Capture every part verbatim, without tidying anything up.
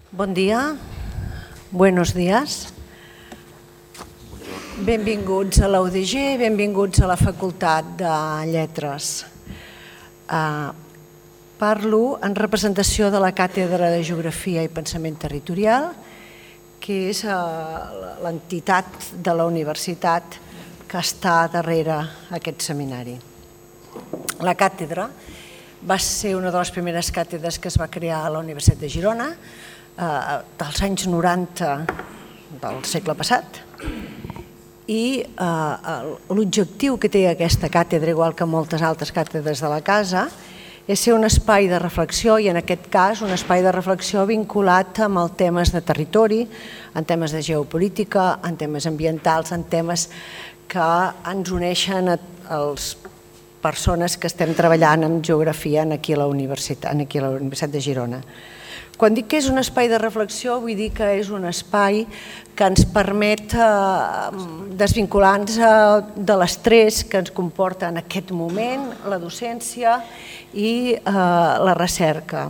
Bon dia, buenos días. Benvinguts a l'U D G, benvinguts a la Facultat de Lletres. Uh, parlo en representació de la Càtedra de Geografia i Pensament Territorial, que és uh, l'entitat de la universitat que està darrere aquest seminari. La càtedra va ser una de les primeres càtedres que es va crear a la Universitat de Girona eh, dels anys noranta del segle passat i eh, l'objectiu que té aquesta càtedra, igual que moltes altres càtedres de la casa, és ser un espai de reflexió i en aquest cas un espai de reflexió vinculat amb els temes de territori, en temes de geopolítica, en temes ambientals, en temes que ens uneixen a els persones que estem treballant en geografia aquí a la Universitat, aquí a la Universitat de Girona. Quan dic que és un espai de reflexió, vull dir que és un espai que ens permet desvincular-nos de l'estrès que ens comporta en aquest moment la docència i la recerca.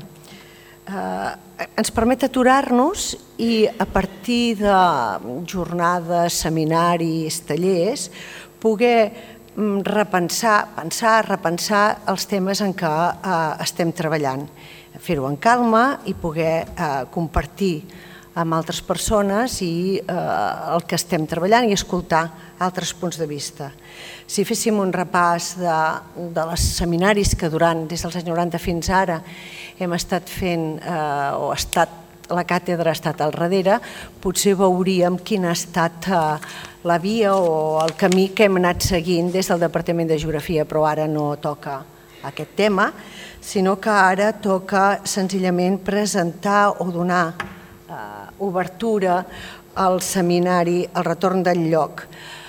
Ens permet aturar-nos i a partir de jornades, seminaris, tallers, poder repensar, pensar, repensar els temes en què estem treballant, fer-ho en calma i poder compartir amb altres persones i el que estem treballant i escoltar altres punts de vista. Si féssim un repàs dels seminaris que durant, des dels anys noranta fins ara, hem estat fent o ha estat la càtedra ha estat al darrere, potser veuríem quina ha estat la via o el camí que hem anat seguint des del Departament de Geografia, però ara no toca aquest tema, sinó que ara toca senzillament presentar o donar obertura al seminari El retorn del lloc.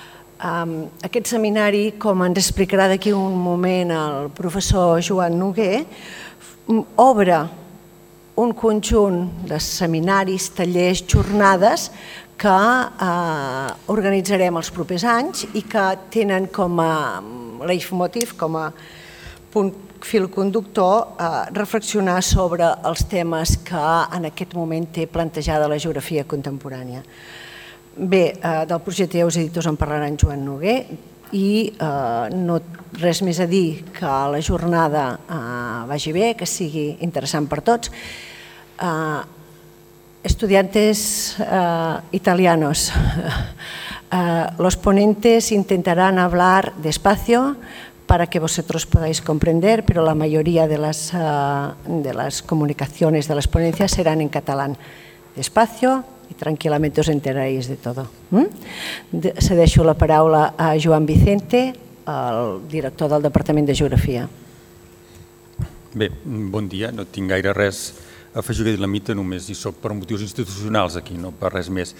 Aquest seminari, com ens explicarà d'aquí un moment el professor Joan Noguer, obre un conjunt de seminaris, tallers, jornades que organitzarem els propers anys i que tenen com a leitmotiv, com a punt fil conductor, reflexionar sobre els temes que en aquest moment té plantejada la geografia contemporània. Bé, del projecte ja us he dit, us en parlarà en Joan Noguer i no res més a dir que la jornada vagi bé, que sigui interessant per tots. Uh, estudiantes uh, italianos, uh, los ponentes intentarán hablar despacio para que vosotros podáis comprender, pero la mayoría de las, uh, de las comunicaciones de las ponencias serán en catalán. Despacio y tranquilamente os enteraréis de todo. ¿Mm? De, cedeixo la paraula a Joan Vicente, el director del Departament de Geografia. Bé, bon dia, no tinc gaire res a afegir que dir la mita, només hi soc per motius institucionals aquí, no per res més.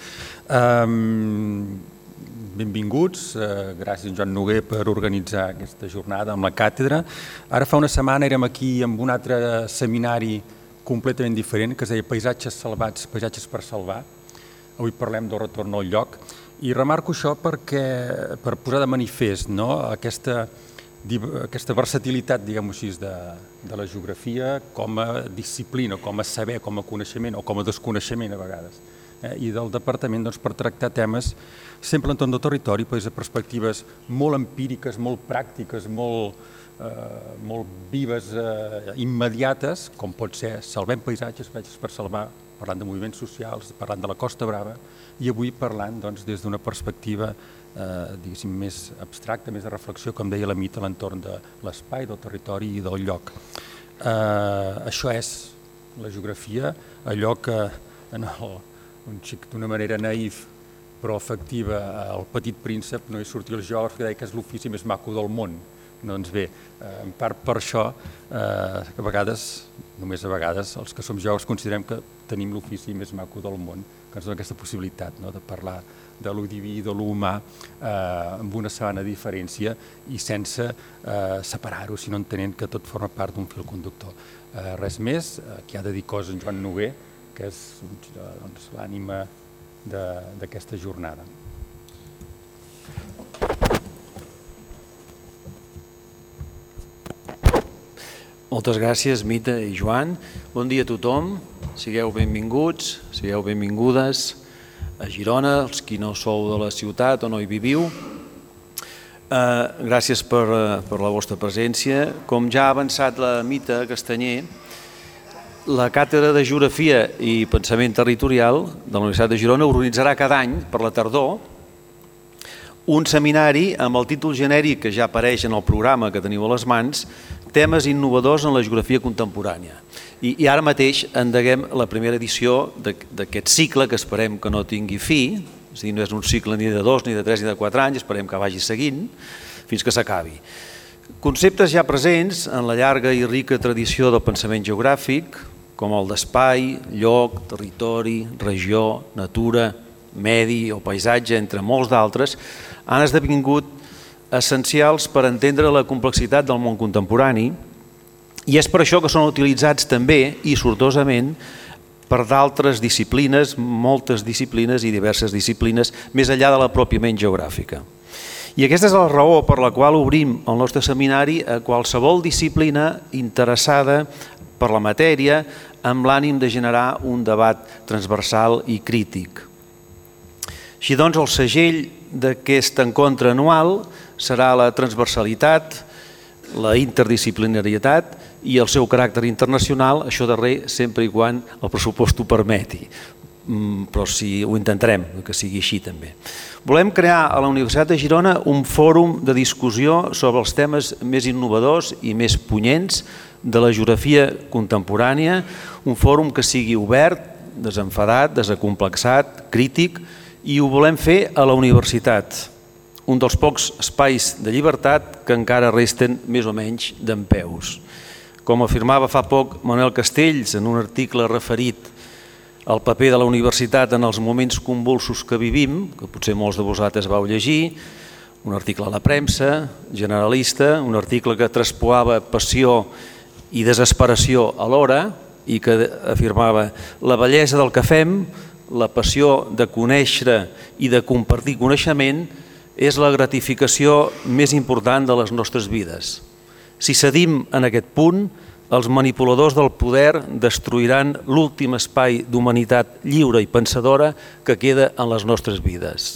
Um, benvinguts, uh, gràcies Joan Noguer per organitzar aquesta jornada amb la càtedra. Ara fa una setmana érem aquí amb un altre seminari completament diferent que es deia Paisatges salvats, paisatges per salvar. Avui parlem del retorn al lloc i remarco això perquè, per posar de manifest no, aquesta aquesta versatilitat, diguem-ho així, de, de la geografia com a disciplina, com a saber, com a coneixement o com a desconeixement a vegades. Eh? I del departament doncs, per tractar temes sempre entorn del territori, però des de perspectives molt empíriques, molt pràctiques, molt, eh, molt vives, eh, immediates, com pot ser salvem paisatges, paisatges per salvar, parlant de moviments socials, parlant de la Costa Brava, i avui parlant doncs, des d'una perspectiva Eh, diguéssim, més abstracta, més de reflexió, com deia la Mita, a l'entorn de l'espai, del territori i del lloc. Eh, això és la geografia, allò que en el, un xic d'una manera naïf però efectiva, el Petit Príncep no hi sortia el geògraf que deia que és l'ofici més maco del món. Doncs bé, eh, en part per això, eh, a vegades, només a vegades, els que som geògrafs considerem que tenim l'ofici més maco del món, que ens dona aquesta possibilitat no, de parlar de lo diví i de lo humà eh, amb una sabana diferència i sense eh, separar-ho, sinó entenent que tot forma part d'un fil conductor. Eh, res més, eh, qui ha de dir coses en Joan Noguer, que és doncs, l'ànima d'aquesta jornada. El Moltes gràcies, Mita i Joan. Bon dia a tothom, sigueu benvinguts, sigueu benvingudes a Girona, els qui no sou de la ciutat o no hi viviu. Gràcies per la vostra presència. Com ja ha avançat la Mita Castanyer, la Càtedra de Geografia i Pensament Territorial de la Universitat de Girona organitzarà cada any, per la tardor, un seminari amb el títol genèric que ja apareix en el programa que teniu a les mans, Temes innovadors en la geografia contemporània. I ara mateix endeguem la primera edició d'aquest cicle que esperem que no tingui fi, és a dir, no és un cicle ni de dos, ni de tres, ni de quatre anys, esperem que vagi seguint fins que s'acabi. Conceptes ja presents en la llarga i rica tradició del pensament geogràfic, com el d'espai, lloc, territori, regió, natura, medi o paisatge, entre molts d'altres, han esdevingut essencials per entendre la complexitat del món contemporani i és per això que són utilitzats també i sortosament per d'altres disciplines, moltes disciplines i diverses disciplines més enllà de la pròpiament geogràfica. I aquesta és la raó per la qual obrim el nostre seminari a qualsevol disciplina interessada per la matèria amb l'ànim de generar un debat transversal i crític. Així doncs, el segell d'aquest encontre anual serà la transversalitat, la interdisciplinarietat i el seu caràcter internacional, això darrer sempre i quan el pressupost ho permeti, però si ho intentarem, que sigui així també. Volem crear a la Universitat de Girona un fòrum de discussió sobre els temes més innovadors i més punyents de la geografia contemporània, un fòrum que sigui obert, desenfadat, desacomplexat, crític, i ho volem fer a la universitat, un dels pocs espais de llibertat que encara resten més o menys dempeus. Com afirmava fa poc Manuel Castells en un article referit al paper de la universitat en els moments convulsos que vivim, que potser molts de vosaltres vau llegir, un article a la premsa, generalista, un article que traspoava passió i desesperació alhora i que afirmava la bellesa del que fem, la passió de conèixer i de compartir coneixement és la gratificació més important de les nostres vides. Si cedim en aquest punt, els manipuladors del poder destruiran l'últim espai d'humanitat lliure i pensadora que queda en les nostres vides.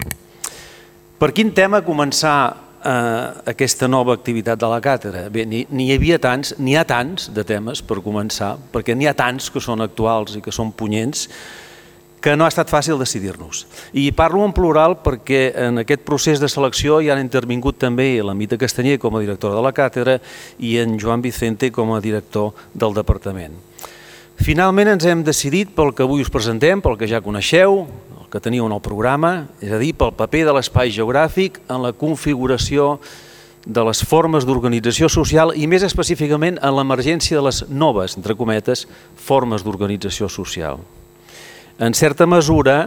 Per quin tema començar aquesta nova activitat de la càtedra? Bé, n'hi havia tants, n'hi ha tants de temes per començar, perquè n'hi ha tants que són actuals i que són punyents, que no ha estat fàcil decidir-nos. I parlo en plural perquè en aquest procés de selecció hi han intervingut també la Mita Castanyer com a directora de la càtedra i en Joan Vicente com a director del departament. Finalment ens hem decidit pel que avui us presentem, pel que ja coneixeu, el que teniu en el programa, és a dir, pel paper de l'espai geogràfic en la configuració de les formes d'organització social i més específicament en l'emergència de les noves, entre cometes, formes d'organització social. En certa mesura,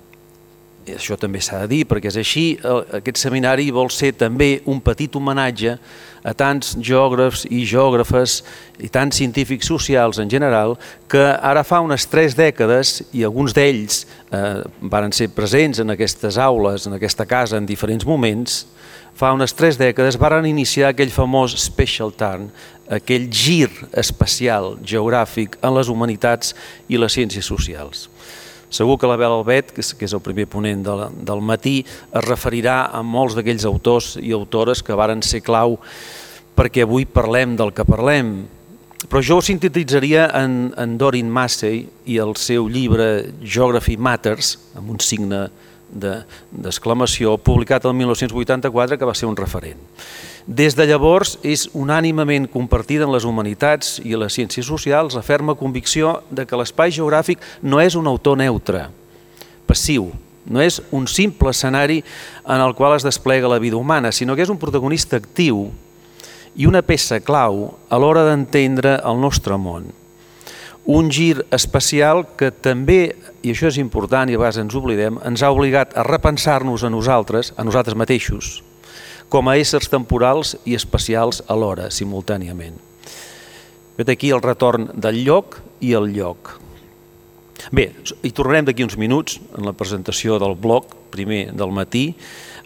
i això també s'ha de dir perquè és així, aquest seminari vol ser també un petit homenatge a tants geògrafs i geògrafes i tants científics socials en general que ara fa unes tres dècades, i alguns d'ells van ser presents en aquestes aules, en aquesta casa en diferents moments, fa unes tres dècades varen iniciar aquell famós special turn, aquell gir espacial geogràfic en les humanitats i les ciències socials. Segur que l'Abel Albet, que és el primer ponent del matí, es referirà a molts d'aquells autors i autores que varen ser clau perquè avui parlem del que parlem. Però jo ho sintetitzaria en Doreen Massey i el seu llibre Geography Matters, amb un signe d'exclamació, publicat el mil nou-cents vuitanta-quatre, que va ser un referent. Des de llavors és unànimement compartida en les humanitats i les ciències socials la ferma convicció de que l'espai geogràfic no és un autor neutre, passiu, no és un simple escenari en el qual es desplega la vida humana, sinó que és un protagonista actiu i una peça clau a l'hora d'entendre el nostre món. Un gir espacial que també, i això és important i a vegades ens oblidem, ens ha obligat a repensar-nos a nosaltres, a nosaltres mateixos, com a éssers temporals i espacials alhora, simultàniament. Vet aquí el retorn del lloc i el lloc. Bé, hi tornarem d'aquí uns minuts en la presentació del bloc, primer del matí,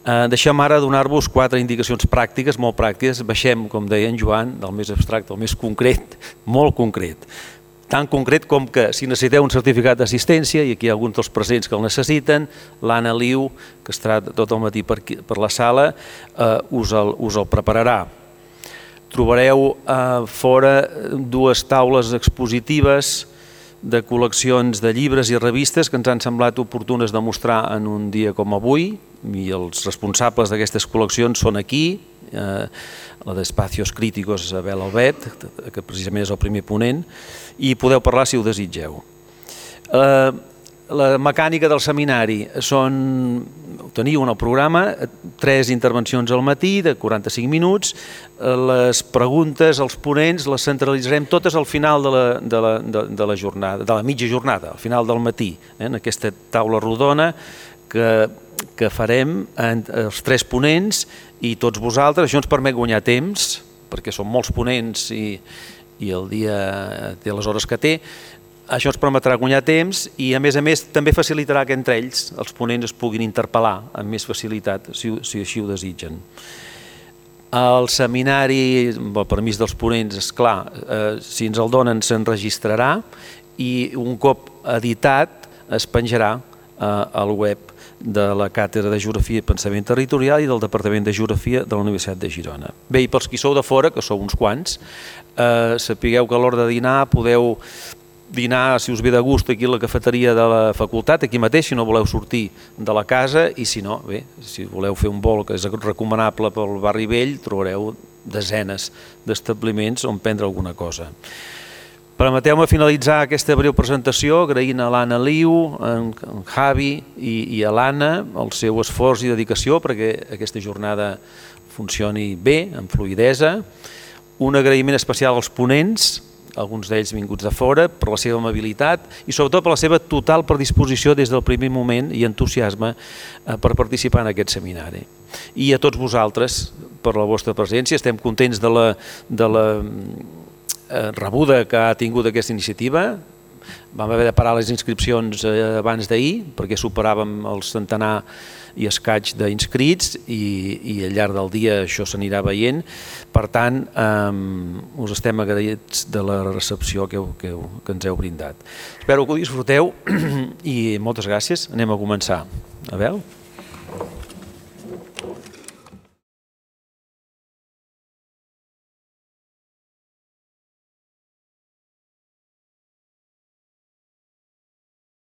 Deixem ara donar-vos quatre indicacions pràctiques, molt pràctiques. Baixem, com deia en Joan, del més abstracte al més concret, molt concret. Tan concret com que si necessiteu un certificat d'assistència, i aquí hi ha alguns dels presents que el necessiten, l'Anna Liu, que estarà tot el matí per, aquí, per la sala, eh, us, el, us el prepararà. Trobareu eh, fora dues taules expositives de col·leccions de llibres i revistes que ens han semblat oportunes de mostrar en un dia com avui, i els responsables d'aquestes col·leccions són aquí, eh, la d'Espacios Críticos, Isabel Albet, que precisament és el primer ponent, i podeu parlar si ho desitgeu. Eh, la mecànica del seminari són, ho teniu en el programa, tres intervencions al matí de quaranta-cinc minuts, les preguntes als ponents les centralitzarem totes al final de la, de la, de, de la jornada, de la mitja jornada, al final del matí, eh, en aquesta taula rodona que, que farem els tres ponents i tots vosaltres. Això ens permet guanyar temps, perquè són molts ponents i, i el dia té les hores que té. Això ens permetrà guanyar temps i, a més a més, també facilitarà que entre ells els ponents es puguin interpel·lar amb més facilitat, si, si així ho desitgen. El seminari, amb el permís dels ponents, esclar, eh, si ens el donen s'enregistrarà i un cop editat es penjarà eh, al web de la Càtedra de Geografia i Pensament Territorial i del Departament de Geografia de la Universitat de Girona. Bé, i pels qui sou de fora, que sou uns quants, eh, sapigueu que a l'hora de dinar podeu dinar, si us ve de gust, aquí a la cafeteria de la facultat, aquí mateix, si no voleu sortir de la casa, i si no, bé, si voleu fer un vol que és recomanable pel barri vell, trobareu desenes d'establiments on prendre alguna cosa. Permeteu-me finalitzar aquesta breu presentació agraint a l'Anna Liu, en Javi i, i a l'Anna el seu esforç i dedicació perquè aquesta jornada funcioni bé, amb fluïdesa. Un agraïment especial als ponents, alguns d'ells vinguts de fora, per la seva amabilitat i sobretot per la seva total predisposició des del primer moment i entusiasme per participar en aquest seminari. I a tots vosaltres per la vostra presència. Estem contents de la, de la rebuda que ha tingut aquesta iniciativa. Vam haver de parar les inscripcions abans d'ahir perquè superàvem el centenar i escaig d'inscrits i, i al llarg del dia això s'anirà veient. Per tant, eh, us estem agraïts de la recepció que, que, que ens heu brindat. Espero que ho disfruteu i moltes gràcies. Anem a començar. A veure?